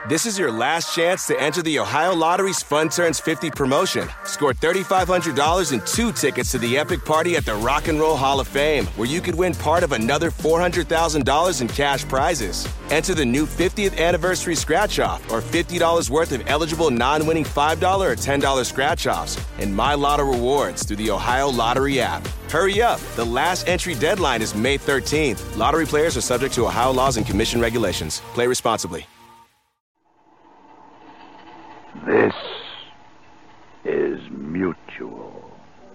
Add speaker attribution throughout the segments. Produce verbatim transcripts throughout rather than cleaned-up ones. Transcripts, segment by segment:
Speaker 1: This is your last chance to enter the Ohio Lottery's Fun Turns fifty promotion. Score three thousand five hundred dollars and two tickets to the epic party at the Rock and Roll Hall of Fame, where you could win part of another four hundred thousand dollars in cash prizes. Enter the new fiftieth anniversary scratch-off or fifty dollars worth of eligible non-winning five dollars or ten dollars scratch-offs and My Lotto rewards through the Ohio Lottery app. Hurry up. The last entry deadline is May thirteenth. Lottery players are subject to Ohio laws and commission regulations. Play responsibly.
Speaker 2: This is Mutual.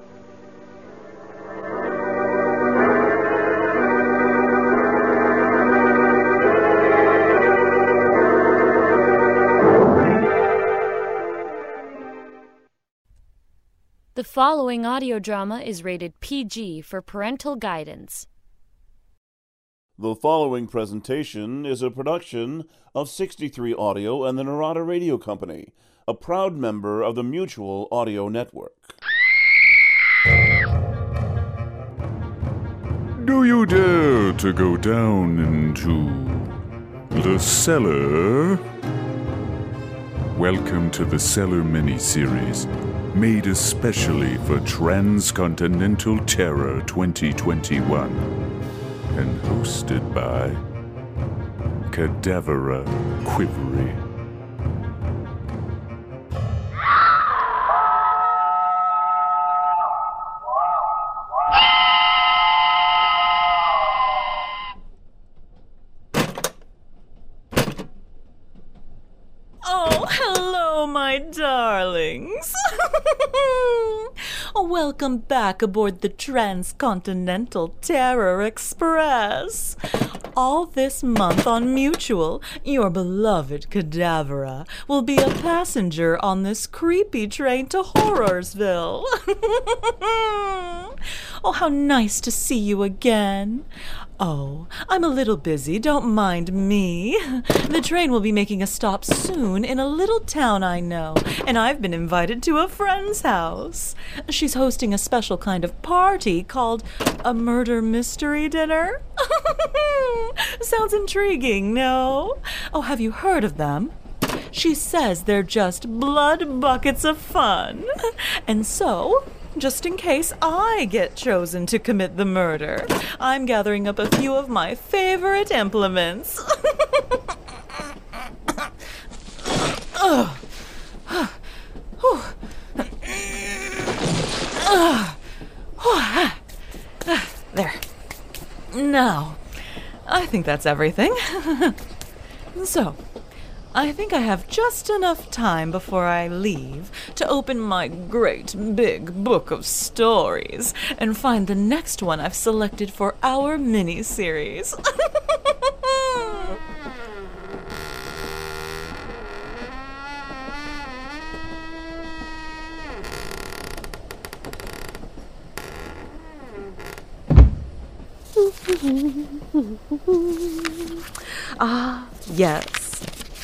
Speaker 3: The following audio drama is rated P G for parental guidance.
Speaker 4: The following presentation is a production of sixty-three Audio and the Narada Radio Company, a proud member of the Mutual Audio Network.
Speaker 5: Do you dare to go down into the cellar? Welcome to the Cellar miniseries, made especially for Transcontinental Terror twenty twenty-one, and hosted by Cadavera Quivery.
Speaker 6: Oh, hello, my darlings. Welcome back aboard the Transcontinental Terror Express. All this month on Mutual, your beloved Cadavera will be a passenger on this creepy train to Horrorsville. Oh, how nice to see you again. Oh, I'm a little busy, don't mind me. The train will be making a stop soon in a little town I know, and I've been invited to a friend's house. She's hosting a special kind of party called a murder mystery dinner. Sounds intriguing, no? Oh, have you heard of them? She says they're just blood buckets of fun. And so, just in case I get chosen to commit the murder, I'm gathering up a few of my favorite implements. Ugh. There. Now, I think that's everything. So, I think I have just enough time before I leave to open my great big book of stories and find the next one I've selected for our mini-series. Ah, yes.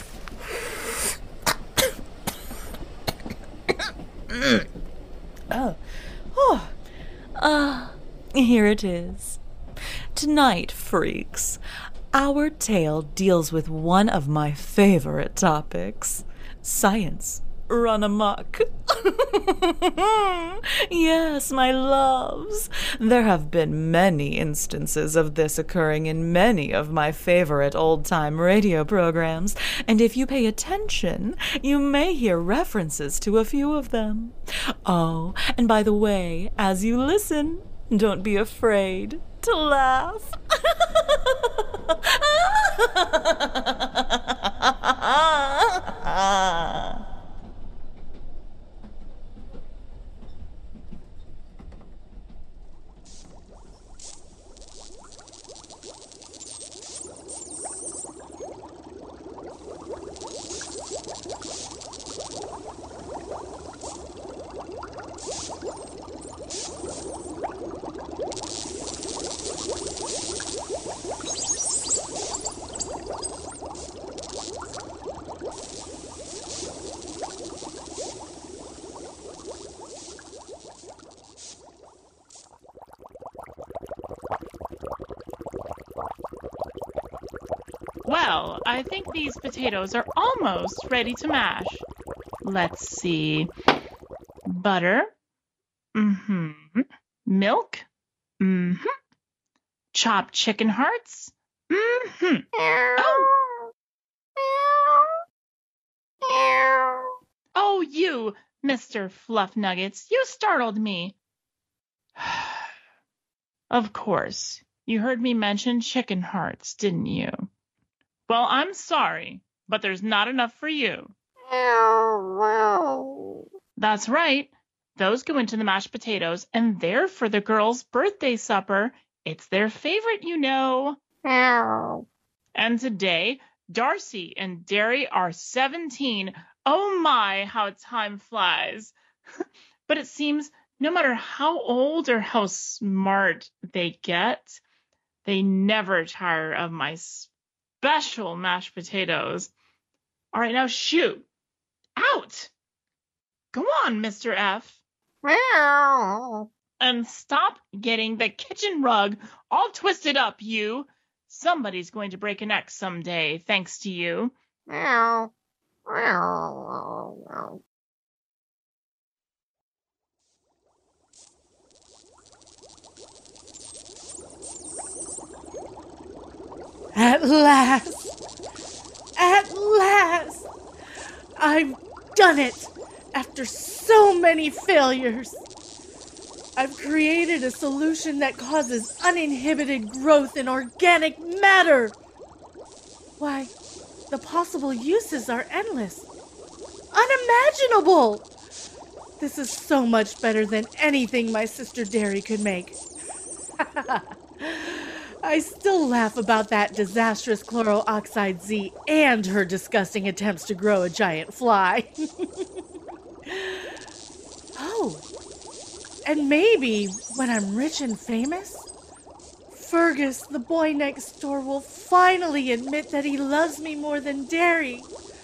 Speaker 6: Oh, oh, ah, here it is. Tonight, freaks, our tale deals with one of my favorite topics, science run amok. Yes, my loves, there have been many instances of this occurring in many of my favorite old-time radio programs, and if you pay attention, you may hear references to a few of them. Oh, and by the way, as you listen, don't be afraid to laugh.
Speaker 7: Well, I think these potatoes are almost ready to mash. Let's see. Butter. Mm-hmm. Milk. Mm-hmm. Chopped chicken hearts. Mm-hmm. Oh. Oh, you, Mister Fluff Nuggets, you startled me. Of course, you heard me mention chicken hearts, didn't you? Well, I'm sorry, but there's not enough for you. That's right. Those go into the mashed potatoes, and they're for the girls' birthday supper. It's their favorite, you know. And today, Darcy and Derry are seventeen. Oh my, how time flies. But it seems no matter how old or how smart they get, they never tire of my special mashed potatoes. All right, now shoot. Out. Go on, Mister F. And stop getting the kitchen rug all twisted up, you. Somebody's going to break a neck someday, thanks to you.
Speaker 8: At last! At last! I've done it! After so many failures! I've created a solution that causes uninhibited growth in organic matter! Why, the possible uses are endless. Unimaginable! This is so much better than anything my sister Derry could make. I still laugh about that disastrous chloroxide Z and her disgusting attempts to grow a giant fly. Oh, and maybe when I'm rich and famous, Fergus, the boy next door, will finally admit that he loves me more than Derry.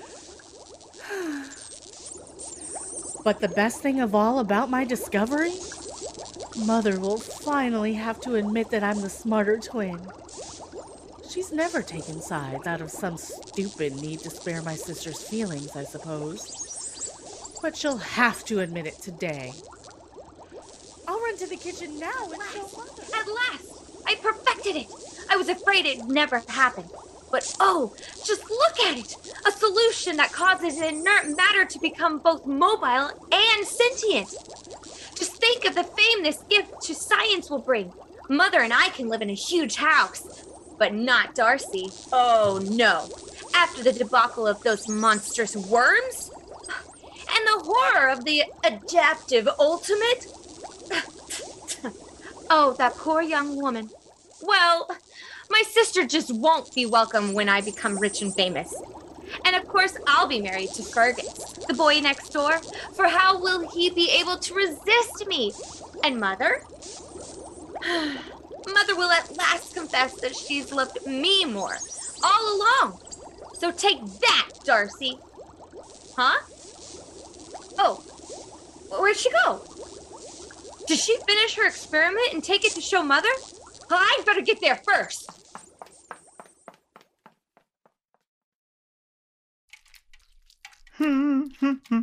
Speaker 8: But the best thing of all about my discovery? Mother will finally have to admit that I'm the smarter twin. She's never taken sides out of some stupid need to spare my sister's feelings, I suppose. But she'll have to admit it today. I'll run to the kitchen now and show Mother.
Speaker 9: At last! I perfected it! I was afraid it'd never happen. But oh, just look at it! A solution that causes inert matter to become both mobile and sentient. Just think of the fame this gift to science will bring. Mother and I can live in a huge house, but not Darcy. Oh no. After the debacle of those monstrous worms, and the horror of the adaptive ultimate. Oh, that poor young woman. Well, my sister just won't be welcome when I become rich and famous. And of course, I'll be married to Fergus, the boy next door, for how will he be able to resist me? And Mother? Mother will at last confess that she's loved me more, all along. So take that, Darcy. Huh? Oh, where'd she go? Did she finish her experiment and take it to show Mother? Well, I'd better get there first.
Speaker 7: Oh,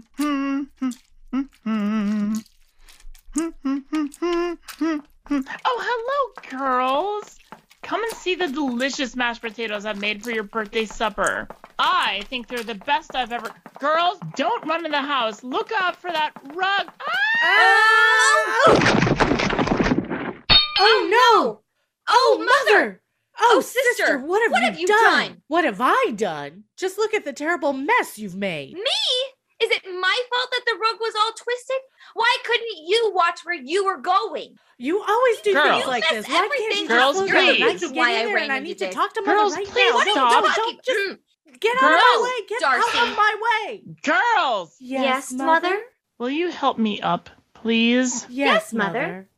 Speaker 7: hello, girls. Come and see the delicious mashed potatoes I've made for your birthday supper. I think they're the best I've ever... Girls, don't run in the house. Look out for that rug. Ah!
Speaker 8: Oh, oh no! Oh, Mother! Oh,
Speaker 9: Oh,
Speaker 8: sister,
Speaker 9: sister,
Speaker 8: what have,
Speaker 9: what
Speaker 8: you,
Speaker 9: have you
Speaker 8: done?
Speaker 9: done?
Speaker 8: What have I done? Just look at the terrible mess you've made.
Speaker 9: Me? Is it my fault that the rug was all twisted? Why couldn't you watch where you were going?
Speaker 8: You always do
Speaker 7: Girls.
Speaker 8: things like
Speaker 9: You
Speaker 8: this.
Speaker 9: mess
Speaker 8: Why can't you
Speaker 9: everything
Speaker 8: just
Speaker 7: Girls,
Speaker 8: look
Speaker 7: please.
Speaker 8: at it? I
Speaker 7: This
Speaker 8: can
Speaker 9: is
Speaker 8: get
Speaker 9: why
Speaker 8: in
Speaker 9: I
Speaker 8: there
Speaker 9: ran
Speaker 8: and I
Speaker 9: into
Speaker 8: need to
Speaker 9: this.
Speaker 8: talk to Mother
Speaker 7: Girls,
Speaker 8: right
Speaker 7: please
Speaker 8: now.
Speaker 7: stop.
Speaker 8: Don't, don't,
Speaker 9: Talking-
Speaker 8: just
Speaker 9: Mm.
Speaker 8: get out
Speaker 7: Girls.
Speaker 8: of my way. Get
Speaker 9: Darcy.
Speaker 8: out of my way.
Speaker 7: Girls,
Speaker 9: Yes, Mother?
Speaker 7: will you help me up, please?
Speaker 8: Yes,
Speaker 9: Yes, Mother.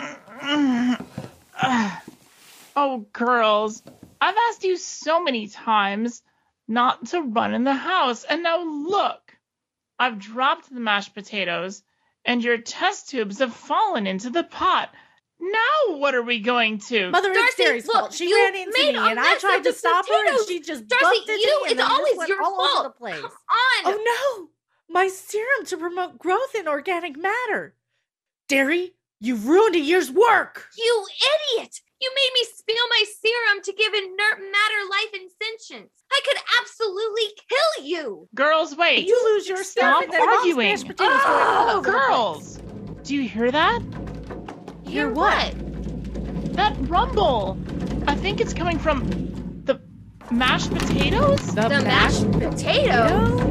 Speaker 7: Oh, girls, I've asked you so many times not to run in the house, and now look. I've dropped the mashed potatoes, and your test tubes have fallen into the pot. Now what are we going to?
Speaker 8: Mother, it's
Speaker 9: Darcy,
Speaker 8: Terry's
Speaker 9: look,
Speaker 8: fault. She
Speaker 9: you
Speaker 8: ran into
Speaker 9: made
Speaker 8: me,
Speaker 9: a
Speaker 8: and I
Speaker 9: mess
Speaker 8: tried
Speaker 9: of
Speaker 8: to
Speaker 9: the
Speaker 8: stop her, and
Speaker 9: potatoes.
Speaker 8: she just
Speaker 9: Darcy,
Speaker 8: bumped into
Speaker 9: you,
Speaker 8: me, and
Speaker 9: it's
Speaker 8: then we just
Speaker 9: always
Speaker 8: went
Speaker 9: your
Speaker 8: all
Speaker 9: fault.
Speaker 8: over the place.
Speaker 9: Come on.
Speaker 8: Oh no! My serum to promote growth in organic matter. Derry, you've ruined a year's work.
Speaker 9: You idiot! You made me spill my serum to give inert matter life and sentience. I could absolutely kill you.
Speaker 7: Girls, wait.
Speaker 8: You lose your stuff,
Speaker 7: Stop
Speaker 8: and then Mom's
Speaker 7: arguing.
Speaker 8: mashed potatoes go all over the
Speaker 7: Girls, do you hear that?
Speaker 8: Hear what?
Speaker 7: That rumble. I think it's coming from the mashed potatoes?
Speaker 8: The,
Speaker 9: The mashed,
Speaker 8: mashed
Speaker 9: potato?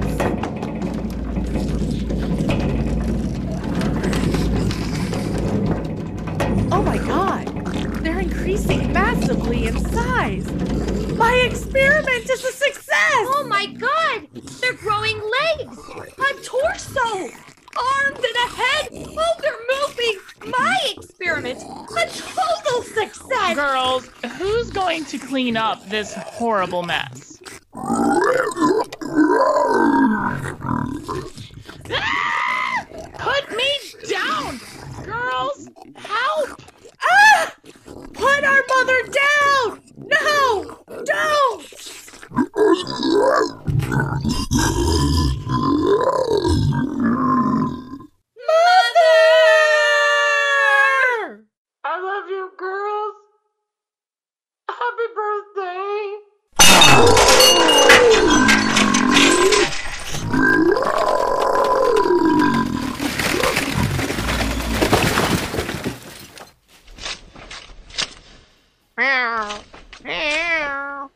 Speaker 8: Oh my god! They're increasing massively in size! My experiment is a success!
Speaker 9: Oh my god! They're growing legs! A torso! Arms and a head! Oh, they're moving! My experiment! A total success!
Speaker 7: Girls, who's going to clean up this horrible mess? Ah! Put me down! Girls, help!
Speaker 8: Ah! Put our mother down! No! Don't! Mother!
Speaker 7: I love you, girls. Happy birthday.
Speaker 9: Meow. Meow.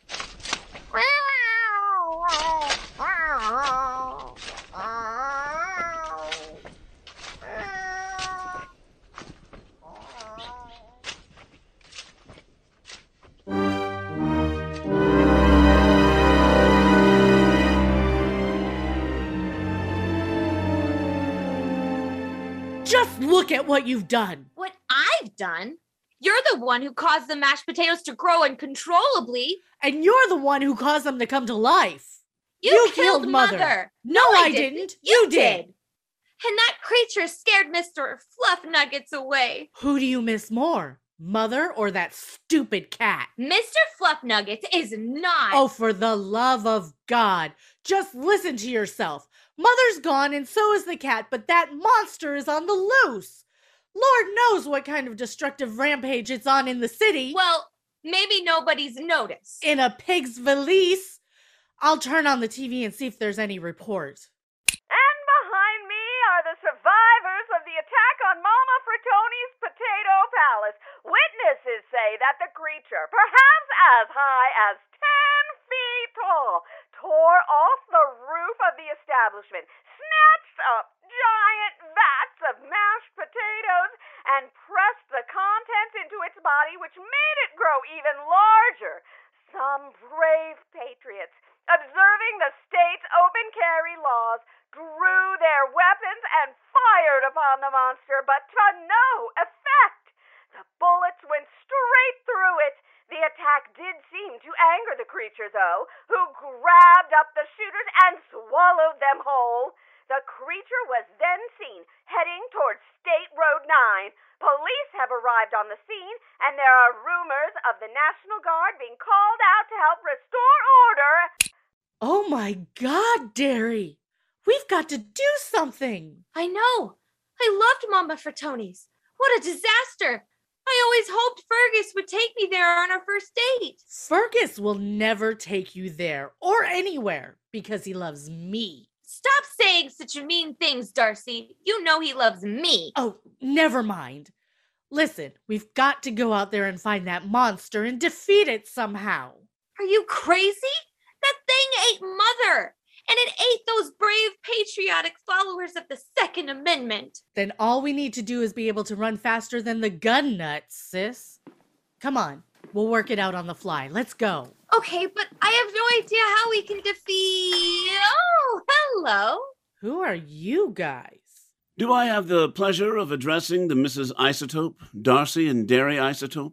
Speaker 8: Just look at what you've done!
Speaker 9: What I've done? You're the one who caused the mashed potatoes to grow uncontrollably.
Speaker 8: And you're the one who caused them to come to life!
Speaker 9: You,
Speaker 8: You
Speaker 9: killed,
Speaker 8: killed
Speaker 9: Mother.
Speaker 8: Mother. No, I didn't. You did.
Speaker 9: And that creature scared Mister Fluff Nuggets away.
Speaker 8: Who do you miss more? Mother or that stupid cat?
Speaker 9: Mister Fluff Nuggets is not.
Speaker 8: Oh, for the love of God. Just listen to yourself. Mother's gone and so is the cat, but that monster is on the loose. Lord knows what kind of destructive rampage it's on in the city.
Speaker 9: Well, maybe nobody's noticed.
Speaker 8: In a pig's valise. I'll turn on the T V and see if there's any report.
Speaker 10: And behind me are the survivors of the attack on Mama Fratoni's Potato Palace. Witnesses say that the creature, perhaps as high as ten feet tall, tore off the roof of the establishment, snatched up giant vats of mashed potatoes, and pressed the contents into its body, which made it grow even larger. Some brave patriots, observing the state's open carry laws, drew their weapons and fired upon the monster, but to no effect. The bullets went straight through it. The attack did seem to anger the creature, though, who grabbed up the shooters and swallowed them whole. The creature was then seen heading towards State Road nine. Police have arrived on the scene, and there are rumors of the National Guard being called out to help restore order.
Speaker 8: Oh my God, Derry! We've got to do something!
Speaker 9: I know. I loved Mama Fratoni's. What a disaster. I always hoped Fergus would take me there on our first date.
Speaker 8: Fergus will never take you there or anywhere because he loves me.
Speaker 9: Stop saying such mean things, Darcy. You know he loves me.
Speaker 8: Oh, never mind. Listen, we've got to go out there and find that monster and defeat it somehow.
Speaker 9: Are you crazy? That thing ate Mother, and it ate those brave, patriotic followers of the Second Amendment.
Speaker 8: Then all we need to do is be able to run faster than the gun nuts, sis. Come on, we'll work it out on the fly. Let's go.
Speaker 9: Okay, but I have no idea how we can defeat... Oh, hello.
Speaker 8: Who are you guys?
Speaker 11: Do I have the pleasure of addressing the Missus Isotope, Darcy and Derry Isotope?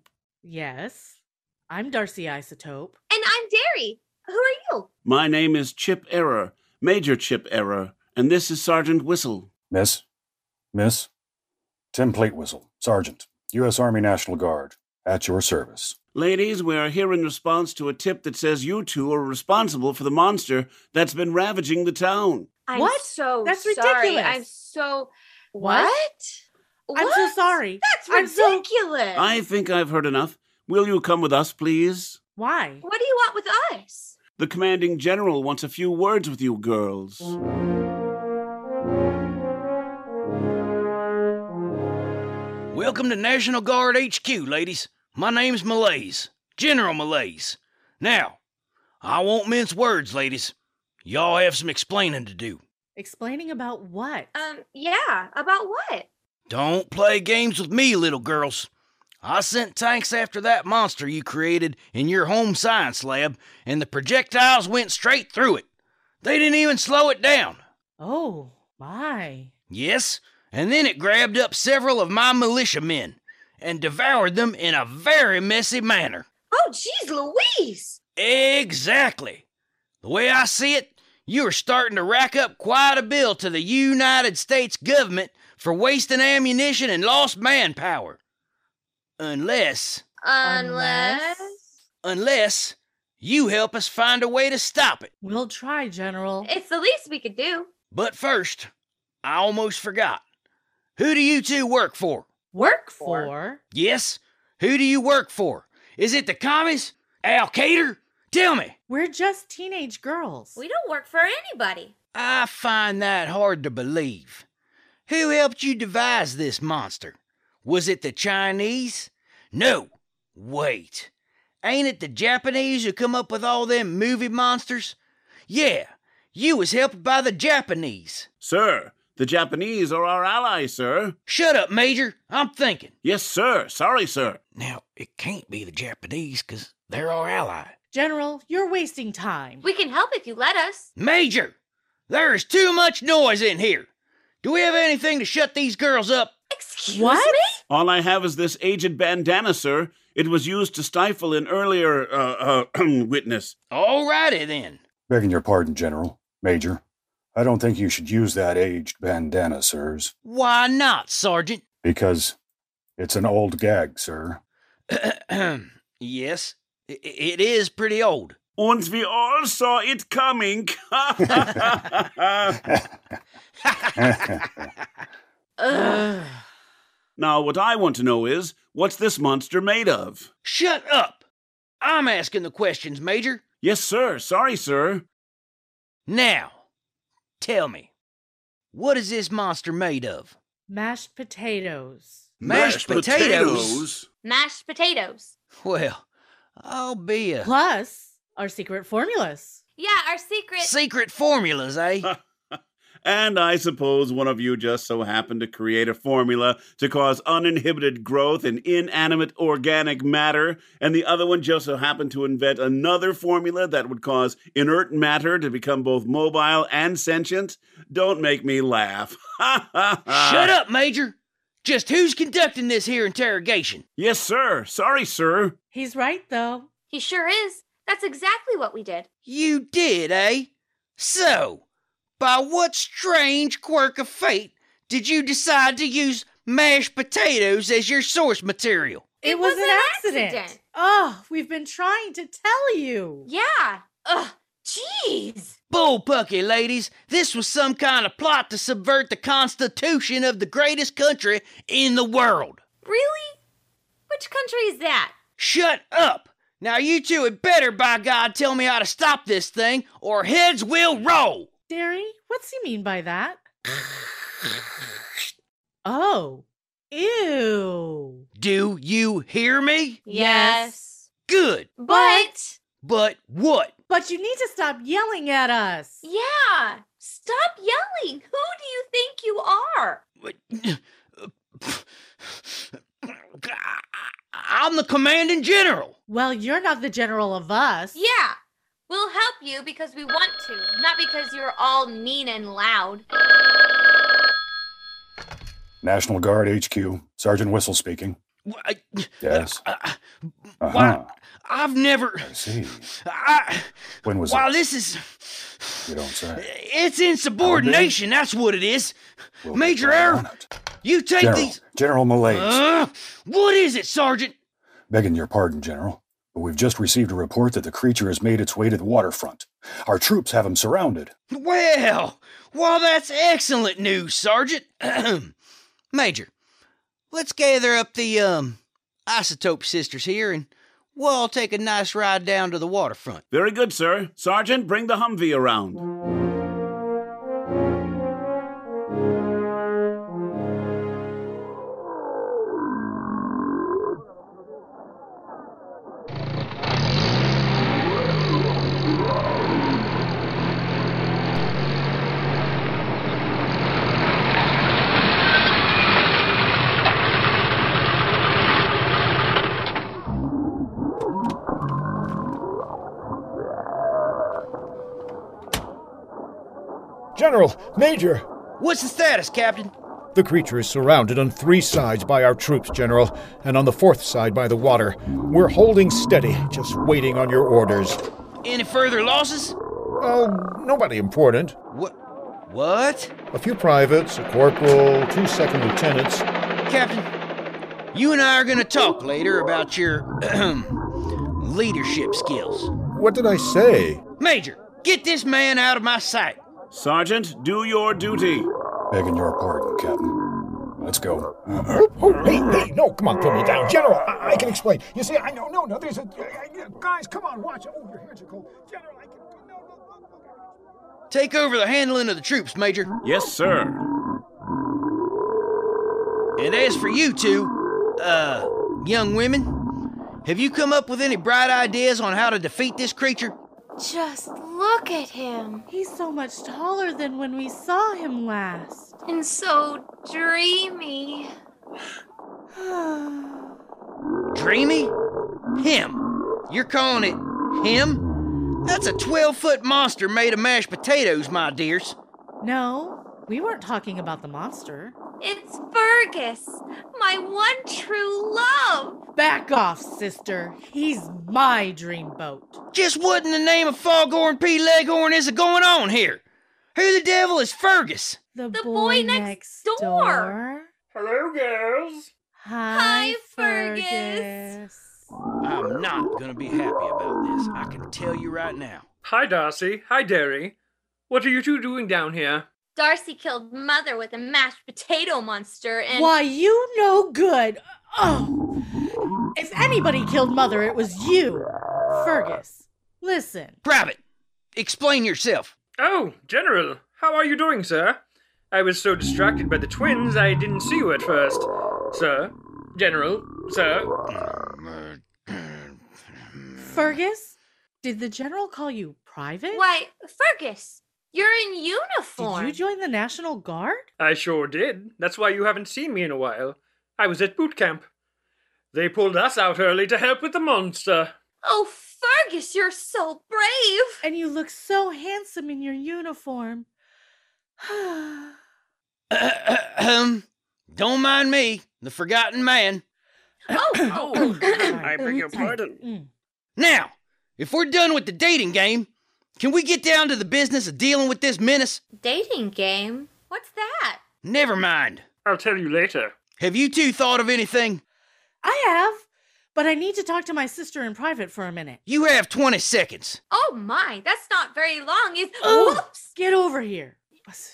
Speaker 8: Yes, I'm Darcy Isotope.
Speaker 9: And I'm Derry. Who are you?
Speaker 11: My name is Chip Error, Major Chip Error, and this is Sergeant Whistle.
Speaker 12: Miss? Miss? Tim Platewhistle, Sergeant. U S Army National Guard, at your service.
Speaker 11: Ladies, we are here in response to a tip that says you two are responsible for the monster that's been ravaging the town.
Speaker 9: I'm
Speaker 8: What?
Speaker 9: so
Speaker 8: That's
Speaker 9: sorry.
Speaker 8: ridiculous.
Speaker 9: I'm so...
Speaker 8: What?
Speaker 9: What?
Speaker 8: I'm so
Speaker 9: What?
Speaker 8: sorry.
Speaker 9: That's
Speaker 8: I'm so-
Speaker 9: ridiculous.
Speaker 11: I think I've heard enough. Will you come with us, please?
Speaker 8: Why?
Speaker 9: What do you want with us?
Speaker 11: The commanding general wants a few words with you girls.
Speaker 13: Welcome to National Guard H Q, ladies. My name's Malaise, General Malaise. Now, I won't mince words, ladies. Y'all have some explaining to do.
Speaker 8: Explaining about what?
Speaker 9: Um, yeah, about what?
Speaker 13: Don't play games with me, little girls. I sent tanks after that monster you created in your home science lab, and the projectiles went straight through it. They didn't even slow it down.
Speaker 8: Oh, my.
Speaker 13: Yes, and then it grabbed up several of my militiamen and devoured them in a very messy manner.
Speaker 9: Oh, geez, Louise!
Speaker 13: Exactly. The way I see it, you are starting to rack up quite a bill to the United States government for wasting ammunition and lost manpower. Unless...
Speaker 9: Unless...
Speaker 13: Unless you help us find a way to stop it.
Speaker 8: We'll try, General.
Speaker 9: It's the least we could do.
Speaker 13: But first, I almost forgot. Who do you two work for?
Speaker 8: Work for?
Speaker 13: Yes, who do you work for? Is it the commies? Al-Qaeda? Tell me.
Speaker 8: We're just teenage girls.
Speaker 9: We don't work for anybody.
Speaker 13: I find that hard to believe. Who helped you devise this monster? Was it the Chinese? No. Wait. Ain't it the Japanese who come up with all them movie monsters? Yeah, you was helped by the Japanese.
Speaker 11: Sir, the Japanese are our allies, sir.
Speaker 13: Shut up, Major. I'm thinking.
Speaker 11: Yes, sir. Sorry, sir.
Speaker 13: Now, it can't be the Japanese, 'cause they're our ally.
Speaker 8: General, you're wasting time.
Speaker 9: We can help if you let us.
Speaker 13: Major, there is too much noise in here. Do we have anything to shut these girls up?
Speaker 9: Excuse
Speaker 8: What?
Speaker 9: me?
Speaker 11: All I have is this aged bandana, sir. It was used to stifle an earlier uh, uh, witness.
Speaker 13: All righty, then.
Speaker 12: Begging your pardon, General. Major, I don't think you should use that aged bandana, sirs.
Speaker 13: Why not, Sergeant?
Speaker 12: Because it's an old gag, sir.
Speaker 13: Yes, i- it is pretty old.
Speaker 11: And we all saw it coming.
Speaker 8: Ugh.
Speaker 11: Now, what I want to know is, what's this monster made of?
Speaker 13: Shut up! I'm asking the questions, Major.
Speaker 11: Yes, sir. Sorry, sir.
Speaker 13: Now, tell me, what is this monster made of?
Speaker 8: Mashed potatoes.
Speaker 13: Mashed, potatoes?
Speaker 9: Mashed potatoes.
Speaker 13: Well, I'll be a...
Speaker 8: Plus, our secret formulas.
Speaker 9: Yeah, our secret...
Speaker 13: Secret formulas, eh?
Speaker 11: And I suppose one of you just so happened to create a formula to cause uninhibited growth in inanimate organic matter, and the other one just so happened to invent another formula that would cause inert matter to become both mobile and sentient? Don't make me laugh.
Speaker 13: Shut up, Major! Just who's conducting this here interrogation?
Speaker 11: Yes, sir. Sorry, sir.
Speaker 8: He's right, though.
Speaker 9: He sure is. That's exactly what we did.
Speaker 13: You did, eh? So, by what strange quirk of fate did you decide to use mashed potatoes as your source material?
Speaker 8: It,
Speaker 9: It
Speaker 8: was,
Speaker 9: was
Speaker 8: an
Speaker 9: an
Speaker 8: accident.
Speaker 9: accident.
Speaker 8: Oh, we've been trying to tell you.
Speaker 9: Yeah. Ugh. Jeez.
Speaker 13: Bullpucky, ladies. This was some kind of plot to subvert the constitution of the greatest country in the world.
Speaker 9: Really? Which country is that?
Speaker 13: Shut up! Now you two had better, by God, tell me how to stop this thing, or heads will roll!
Speaker 8: Derry, what's he mean by that? Oh. Ew.
Speaker 13: Do you hear me?
Speaker 9: Yes.
Speaker 13: Good.
Speaker 9: But...
Speaker 13: But what?
Speaker 8: But you need to stop yelling at us.
Speaker 9: Yeah. Stop yelling. Who do you think you are?
Speaker 13: I'm the commanding general.
Speaker 8: Well, you're not the general of us.
Speaker 9: Yeah. We'll help you because we want to, not because you're all mean and loud.
Speaker 12: National Guard H Q. Sergeant Whistle speaking.
Speaker 13: I,
Speaker 12: Yes.
Speaker 13: Uh,
Speaker 12: Uh-huh.
Speaker 13: why, I've never...
Speaker 12: I see.
Speaker 13: I,
Speaker 12: When was
Speaker 13: while
Speaker 12: this?
Speaker 13: this is...
Speaker 12: You don't say.
Speaker 13: It's insubordination, that's what it is.
Speaker 12: We'll
Speaker 13: Major
Speaker 12: get right
Speaker 13: Error,
Speaker 12: on it.
Speaker 13: You take
Speaker 12: General,
Speaker 13: these...
Speaker 12: General Malaise.
Speaker 13: Uh, what is it, Sergeant?
Speaker 12: Begging your pardon, General, but we've just received a report that the creature has made its way to the waterfront. Our troops have him surrounded.
Speaker 13: Well, well, that's excellent news, Sergeant. Major, let's gather up the, um, Isotope sisters here, and we'll all take a nice ride down to the waterfront.
Speaker 11: Very good, sir. Sergeant, bring the Humvee around.
Speaker 14: General! Major!
Speaker 13: What's the status, Captain?
Speaker 14: The creature is surrounded on three sides by our troops, General, and on the fourth side by the water. We're holding steady, just waiting on your orders.
Speaker 13: Any further losses?
Speaker 14: Oh, nobody important.
Speaker 13: What? What?
Speaker 14: A few privates, a corporal, two second lieutenants.
Speaker 13: Captain, you and I are going to talk later about your leadership skills.
Speaker 14: What did I say?
Speaker 13: Major, get this man out of my sight.
Speaker 11: Sergeant, do your duty.
Speaker 12: Begging your pardon, Captain. Let's go.
Speaker 14: Oh, oh, hey, hey, no, come on, put me down. General, I, I can explain. You see, I know, no, no, there's a... Uh, guys, come on, watch. Oh, your hands are cold. General, I can... No, no, no, no.
Speaker 13: Take over the handling of the troops, Major.
Speaker 11: Yes, sir.
Speaker 13: And as for you two, uh, young women, have you come up with any bright ideas on how to defeat this creature?
Speaker 9: Just look at him.
Speaker 8: He's so much taller than when we saw him last.
Speaker 9: And so dreamy.
Speaker 13: Dreamy? Him? You're calling it him? That's a twelve-foot monster made of mashed potatoes, my dears.
Speaker 8: No, we weren't talking about the monster.
Speaker 9: It's Fergus, my one true love.
Speaker 8: Back off, sister. He's my dreamboat.
Speaker 13: Just what in the name of Foghorn P. Leghorn is going on here? Who the devil is Fergus?
Speaker 8: The,
Speaker 9: the
Speaker 8: boy,
Speaker 9: boy next,
Speaker 8: next
Speaker 9: door.
Speaker 8: door.
Speaker 15: Hello, girls.
Speaker 8: Hi,
Speaker 9: Hi
Speaker 8: Fergus.
Speaker 9: Fergus.
Speaker 13: I'm not gonna be happy about this. I can tell you right now.
Speaker 15: Hi, Darcy. Hi, Derry. What are you two doing down here?
Speaker 9: Darcy killed Mother with a mashed potato monster and...
Speaker 8: Why, you no good. Oh, if anybody killed Mother, it was you. Fergus, listen.
Speaker 13: Private, explain yourself.
Speaker 15: Oh, General. How are you doing, sir? I was so distracted by the twins, I didn't see you at first. Sir? General? Sir?
Speaker 8: Fergus? Did the General call you Private?
Speaker 9: Why, Fergus, you're in uniform.
Speaker 8: Did you join the National Guard?
Speaker 15: I sure did. That's why you haven't seen me in a while. I was at boot camp. They pulled us out early to help with the monster.
Speaker 9: Oh, Fergus, you're so brave.
Speaker 8: And you look so handsome in your uniform.
Speaker 13: um, don't mind me, the forgotten man.
Speaker 9: Oh, oh.
Speaker 15: I beg your pardon.
Speaker 13: Now, if we're done with the dating game, can we get down to the business of dealing with this menace?
Speaker 9: Dating game? What's that?
Speaker 13: Never mind.
Speaker 15: I'll tell you later.
Speaker 13: Have you two thought of anything?
Speaker 8: I have, but I need to talk to my sister in private for a minute.
Speaker 13: You have twenty seconds.
Speaker 9: Oh my, that's not very long. Is
Speaker 8: oh,
Speaker 9: whoops.
Speaker 8: Get over here.
Speaker 9: This,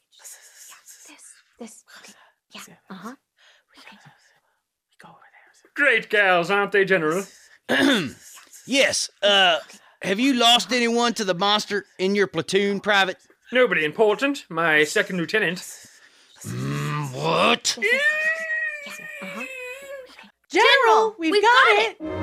Speaker 9: this, okay. Yeah, uh-huh. Okay.
Speaker 8: Go over there.
Speaker 15: Great gals, aren't they, General?
Speaker 13: Yes, uh, have you lost anyone to the monster in your platoon, Private?
Speaker 15: Nobody important. My second lieutenant.
Speaker 13: Mm, what?
Speaker 9: Uh-huh.
Speaker 8: General, we've, we've got, got it. it.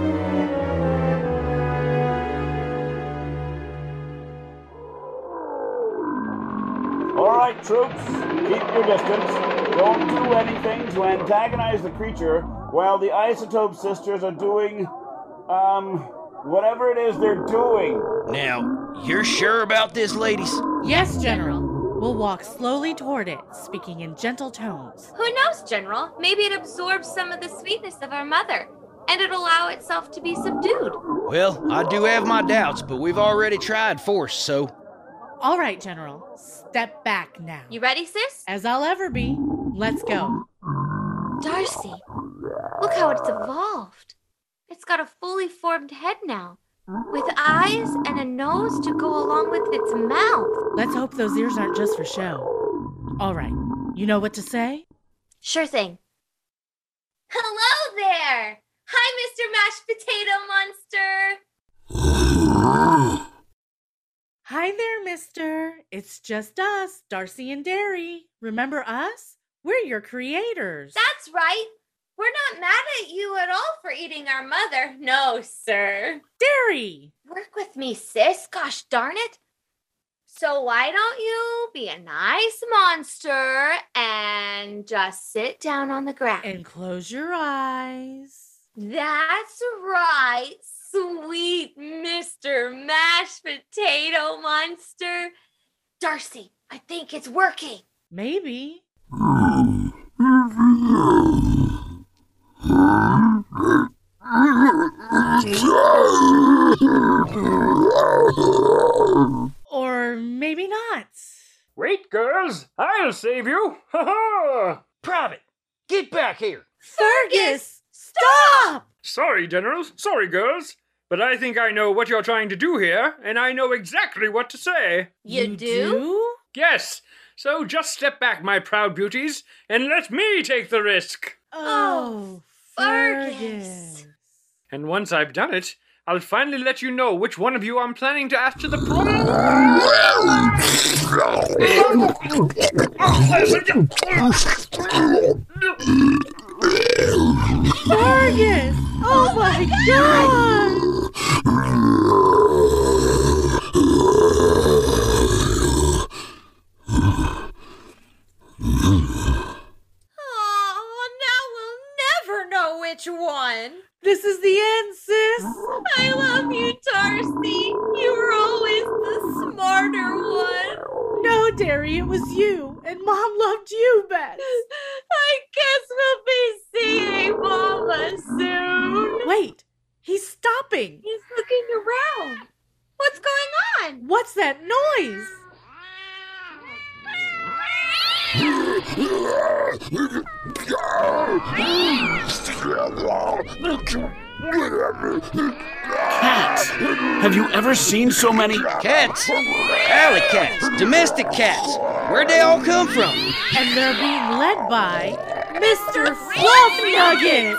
Speaker 11: All right, troops, keep your distance. Don't do anything to antagonize the creature while the Isotope sisters are doing, um, whatever it is they're doing.
Speaker 13: Now, you're sure about this, ladies?
Speaker 8: Yes, General. We'll walk slowly toward it, speaking in gentle tones.
Speaker 9: Who knows, General? Maybe it absorbs some of the sweetness of our mother, and it'll allow itself to be subdued.
Speaker 13: Well, I do have my doubts, but we've already tried force, so...
Speaker 8: All right, General. Step back now.
Speaker 9: You ready, sis?
Speaker 8: As I'll ever be. Let's go.
Speaker 9: Darcy, look how it's evolved. It's got a fully formed head now, with eyes and a nose to go along with its mouth.
Speaker 8: Let's hope those ears aren't just for show. All right, you know what to say?
Speaker 9: Sure thing. Hello there! Hi, Mister Mashed Potato Monster!
Speaker 8: Hi there, mister. It's just us, Darcy and Derry. Remember us? We're your creators.
Speaker 9: That's right. We're not mad at you at all for eating our mother. No, sir.
Speaker 8: Derry!
Speaker 9: Work with me, sis. Gosh darn it. So why don't you be a nice monster and just sit down on the ground?
Speaker 8: And close your eyes.
Speaker 9: That's right, sweet Mister Mashed Potato Monster. Darcy, I think it's working.
Speaker 8: Maybe. Or maybe not.
Speaker 15: Wait, girls, I'll save you. Ha ha!
Speaker 13: Private, get back here.
Speaker 8: Fergus, stop!
Speaker 15: Sorry, generals. Sorry, girls. But I think I know what you're trying to do here, and I know exactly what to say.
Speaker 9: You, you do? do?
Speaker 15: Yes. So just step back, my proud beauties, and let me take the risk.
Speaker 8: Oh, Fergus.
Speaker 15: And once I've done it, I'll finally let you know which one of you I'm planning to ask to the prom.
Speaker 8: Fergus! Oh my God!
Speaker 9: Oh, now we'll never know which one.
Speaker 8: This is the end, sis.
Speaker 9: I love you, Darcy. You were always the smarter one.
Speaker 8: No, Derry, it was you, and Mom loved you best.
Speaker 9: I guess we'll be seeing Mama soon.
Speaker 8: Wait, he's stopping.
Speaker 9: He's looking around. What's going on?
Speaker 8: What's that noise?
Speaker 11: Cats! Have you ever seen so many?
Speaker 13: Cats! Alley cats! Domestic cats! Where'd they all come from?
Speaker 8: And they're being led by Mister Fluff Nugget!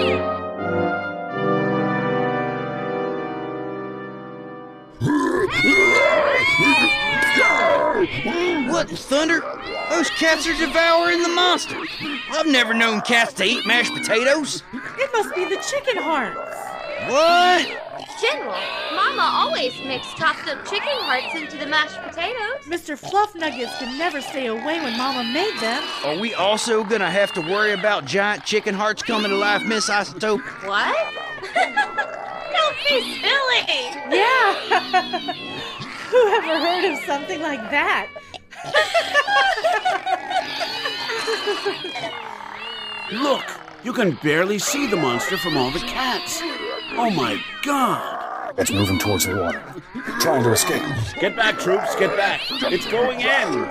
Speaker 13: What in thunder? Those cats are devouring the monster. I've never known cats to eat mashed potatoes.
Speaker 8: It must be the chicken hearts.
Speaker 13: What?
Speaker 9: General, Mama always mixed chopped up chicken hearts into the mashed potatoes.
Speaker 8: Mister Fluff Nuggets could never stay away when Mama made them.
Speaker 13: Are we also gonna have to worry about giant chicken hearts coming to life, Miss Isotope?
Speaker 9: What? Don't be silly.
Speaker 8: Yeah. Who ever heard of something like that?
Speaker 11: Look, you can barely see the monster from all the cats. Oh my God!
Speaker 12: It's moving towards the water, trying to escape.
Speaker 11: Get back, troops, get back. It's going in.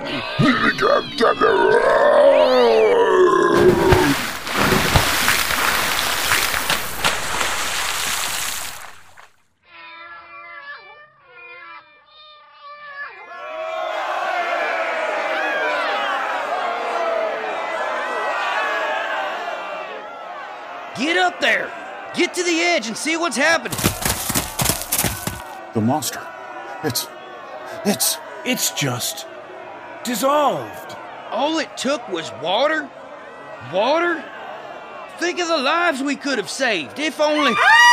Speaker 13: Get up there! Get to the edge and see what's happening!
Speaker 12: The monster. It's... It's...
Speaker 11: It's just... dissolved.
Speaker 13: All it took was water? Water? Think of the lives we could have saved, if only...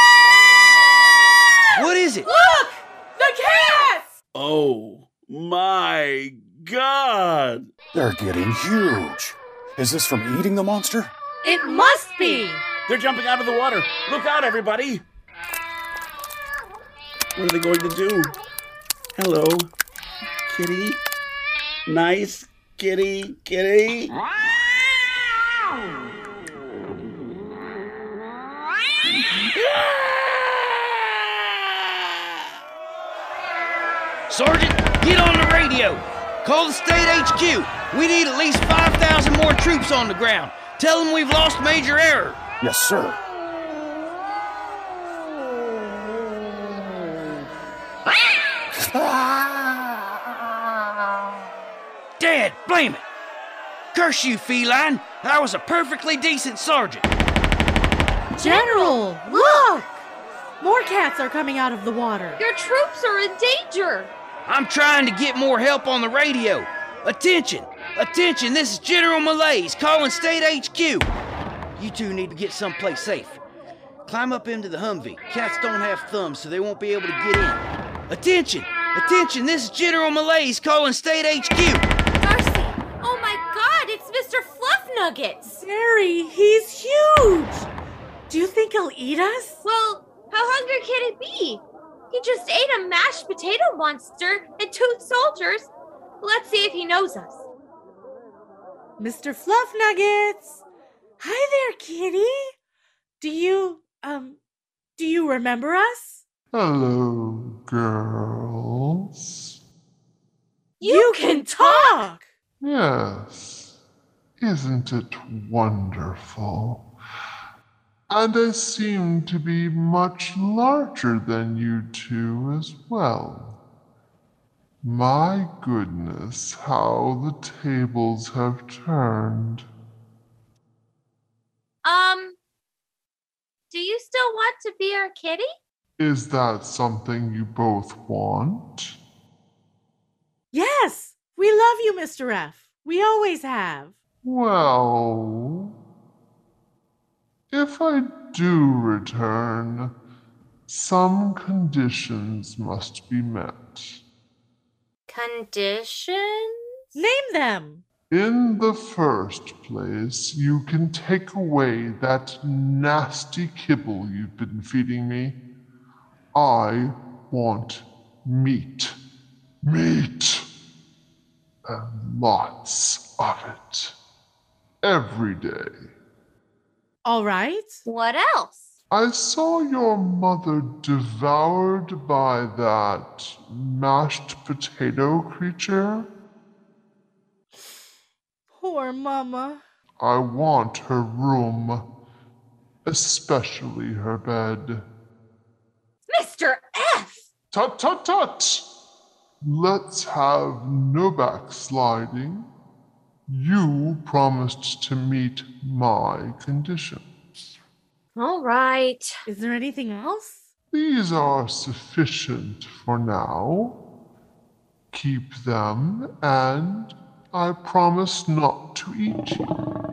Speaker 13: Ah! What is it?
Speaker 8: Look! The cats!
Speaker 11: Oh, my God!
Speaker 12: They're getting huge. Is this from eating the monster?
Speaker 8: It must be!
Speaker 11: They're jumping out of the water. Look out, everybody. What are they going to do? Hello, kitty. Nice kitty, kitty.
Speaker 13: Sergeant, get on the radio. Call the state H Q. We need at least five thousand more troops on the ground. Tell them we've lost Major Error.
Speaker 12: Yes, sir.
Speaker 13: Dad, blame it. Curse you, feline. I was a perfectly decent sergeant.
Speaker 8: General, look! More cats are coming out of the water.
Speaker 9: Your troops are in danger.
Speaker 13: I'm trying to get more help on the radio. Attention! Attention, this is General Malaise calling State H Q. You two need to get someplace safe. Climb up into the Humvee. Cats don't have thumbs, so they won't be able to get in. Attention! Attention, this is General Malaise calling State H Q.
Speaker 9: Darcy! Oh my god, it's Mister Fluff Nuggets!
Speaker 8: Mary, he's huge! Do you think he'll eat us?
Speaker 9: Well, how hungry can it be? He just ate a mashed potato monster and two soldiers. Let's see if he knows us.
Speaker 8: Mister Fluff Nuggets! Hi there, kitty! Do you, um, do you remember us?
Speaker 16: Hello, girls.
Speaker 8: You, you can talk!
Speaker 16: Yes. Isn't it wonderful? And I seem to be much larger than you two as well. My goodness, how the tables have turned.
Speaker 9: Um, do you still want to be our kitty?
Speaker 16: Is that something you both want?
Speaker 8: Yes, we love you, Mister F. We always have.
Speaker 16: Well, if I do return, some conditions must be met.
Speaker 9: Conditions?
Speaker 8: Name them.
Speaker 16: In the first place, you can take away that nasty kibble you've been feeding me. I want meat. Meat! And lots of it. Every day.
Speaker 8: All right.
Speaker 9: What else?
Speaker 16: I saw your mother devoured by that mashed potato creature.
Speaker 8: Poor Mama.
Speaker 16: I want her room, especially her bed.
Speaker 9: Mister F!
Speaker 16: Tut tut tut! Let's have no backsliding. You promised to meet my conditions.
Speaker 9: All right.
Speaker 8: Is there anything else?
Speaker 16: These are sufficient for now. Keep them, and I promise not to eat you.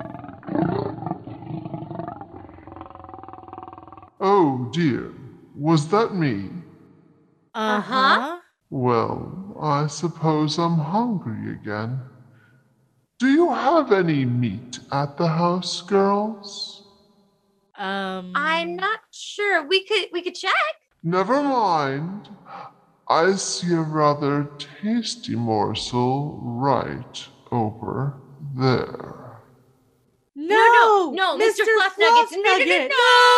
Speaker 16: Oh dear, was that me?
Speaker 8: Uh-huh.
Speaker 16: Well, I suppose I'm hungry again. Do you have any meat at the house, girls?
Speaker 8: Um
Speaker 9: I'm not sure. We could we could check.
Speaker 16: Never mind. I see a rather tasty morsel right over there.
Speaker 8: No,
Speaker 9: no, no, no
Speaker 8: Mister
Speaker 9: Mister Fluff
Speaker 8: Fluff
Speaker 9: Nuggets.
Speaker 8: Nugget.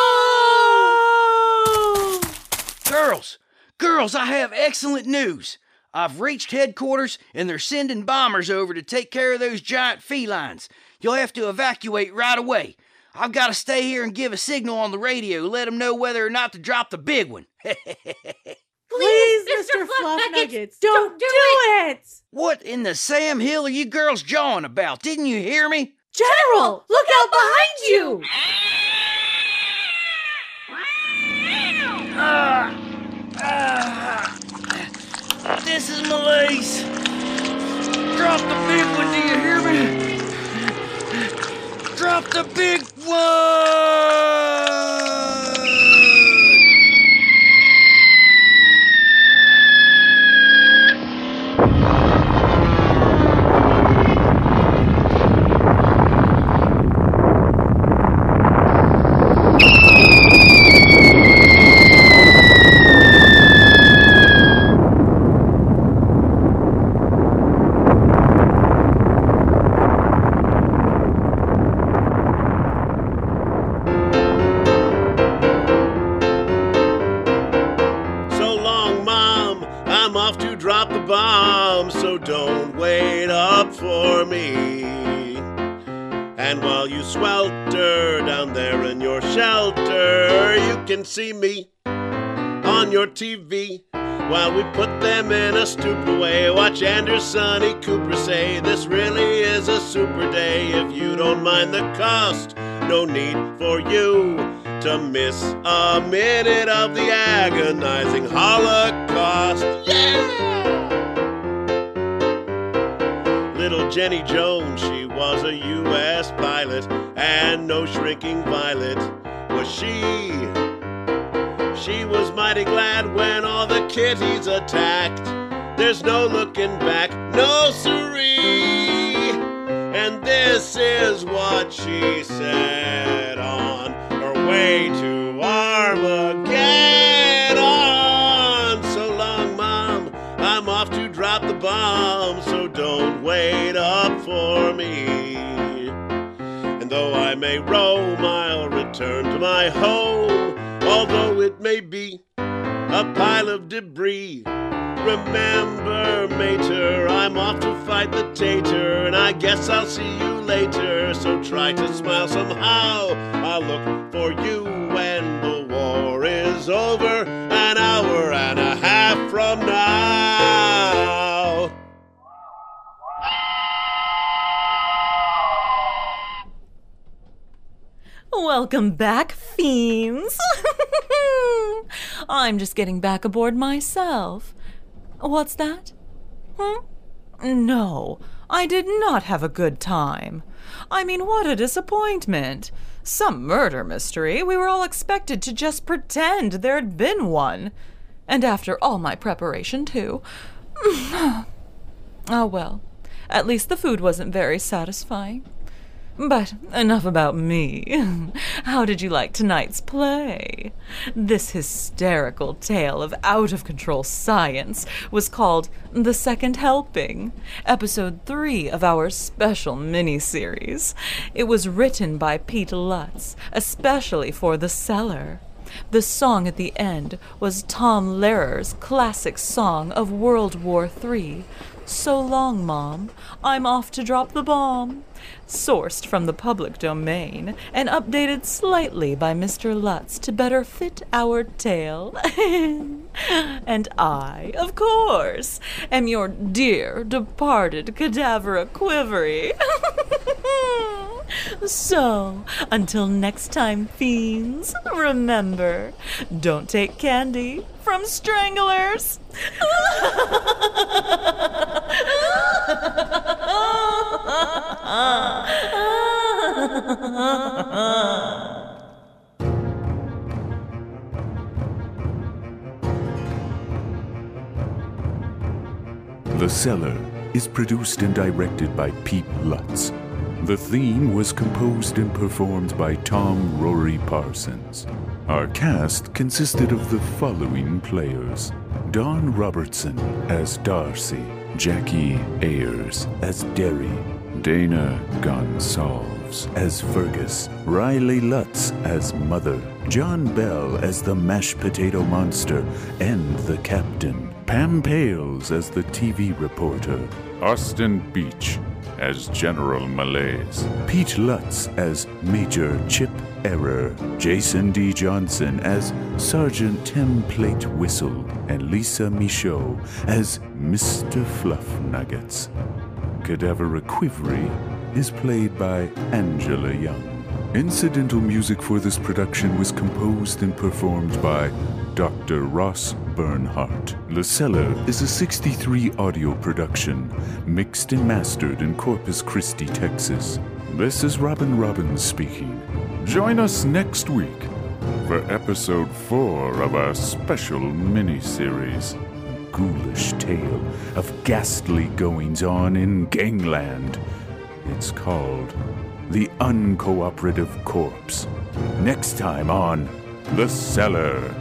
Speaker 9: No, no, no!
Speaker 13: Girls, girls, I have excellent news. I've reached headquarters, and they're sending bombers over to take care of those giant felines. You'll have to evacuate right away. I've got to stay here and give a signal on the radio, let them know whether or not to drop the big one.
Speaker 8: Please, Mister Fluff Nuggets, don't, don't do, do it. it!
Speaker 13: What in the Sam Hill are you girls jawing about? Didn't you hear me?
Speaker 8: General, look out behind you!
Speaker 13: Uh, uh, this is Malaise. Drop the big one, do you hear me? Drop the big one!
Speaker 11: wait up for me. And while you swelter down there in your shelter, you can see me on your T V. While we put them in a stupid way, watch Andrew, Sonny, Cooper say, this really is a super day. If you don't mind the cost, no need for you to miss a minute of the agonizing Holocaust. Yeah! Little Jenny Jones, she was a U S pilot, and no shrinking violet was she. She was mighty glad when all the kitties attacked. There's no looking back, no siree. And this is what she said on her way to Armageddon. So long, Mom, I'm off to drop the bomb, so don't wait up for me. And though I may roam, I'll return to my home, although it may be a pile of debris. Remember, Mater, I'm off to fight the tater, and I guess I'll see you later. So try to smile somehow. I'll look for you when the war is over, an hour and a half from now.
Speaker 6: Welcome back, fiends. I'm just getting back aboard myself. What's that? Hmm? No, I did not have a good time. I mean, what a disappointment. Some murder mystery. We were all expected to just pretend there had been one. And after all my preparation, too. Oh, well. At least the food wasn't very satisfying. But enough about me. How did you like tonight's play? This hysterical tale of out-of-control science was called The Second Helping, episode three of our special mini-series. It was written by Pete Lutz, especially for The Cellar. The song at the end was Tom Lehrer's classic song of World War Three, So Long, Mom, I'm Off to Drop the Bomb, sourced from the public domain and updated slightly by Mister Lutz to better fit our tale. And I, of course, am your dear departed Cadavera Quivery. So, until next time, fiends, remember, don't take candy from stranglers.
Speaker 5: The Cellar is produced and directed by Pete Lutz. The theme was composed and performed by Tom Rory Parsons. Our cast consisted of the following players: Dawn Robertson as Darcy, Jackie Ayers as Derry, Dana Gonsalves as Fergus, Riley Lutz as Mother, John Bell as the Mashed Potato Monster and the Captain, Pam Pales as the T V reporter, Austin Beach as General Malaise, Pete Lutz as Major Chip Error, Jason D. Johnson as Sergeant Template Whistle, and Lisa Michaud as Mister Fluff Nuggets. Cadavera Quivery is played by Angela Young. Incidental music for this production was composed and performed by Doctor Ross Bernhardt. The Cellar is a sixty-three audio production, mixed and mastered in Corpus Christi, Texas. This is Robin Robbins speaking. Join us next week for episode four of our special mini-series, a ghoulish tale of ghastly goings-on in gangland. It's called The Uncooperative Corpse. Next time on The Cellar.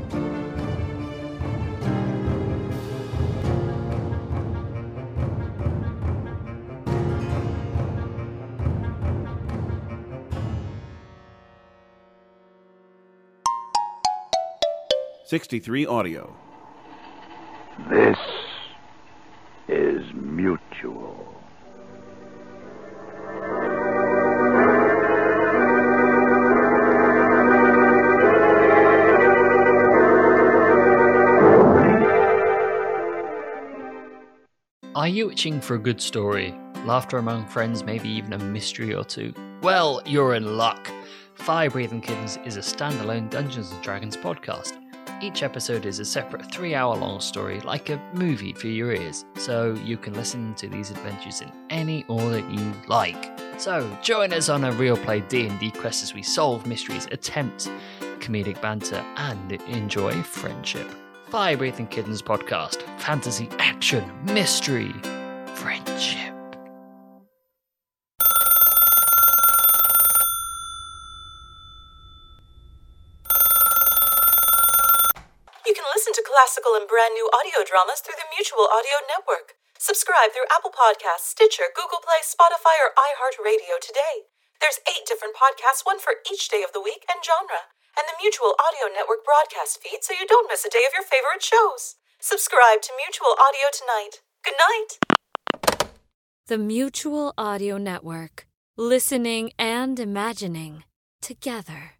Speaker 11: sixty-three Audio.
Speaker 2: This is Mutual.
Speaker 17: Are you itching for a good story? Laughter among friends, maybe even a mystery or two? Well, you're in luck. Fire Breathing Kittens is a standalone Dungeons and Dragons podcast. Each episode is a separate three-hour-long story, like a movie for your ears, so you can listen to these adventures in any order you like. So, join us on a real play D and D quest as we solve mysteries, attempt comedic banter, and enjoy friendship. Fire Breathing Kittens podcast. Fantasy, action, mystery, friendship.
Speaker 6: You can listen to classical and brand new audio dramas through the Mutual Audio Network. Subscribe through Apple Podcasts, Stitcher, Google Play, Spotify, or iHeartRadio today. There's eight different podcasts, one for each day of the week and genre, and the Mutual Audio Network broadcast feed so you don't miss a day of your favorite shows. Subscribe to Mutual Audio tonight. Good night.
Speaker 3: The Mutual Audio Network. Listening and imagining together.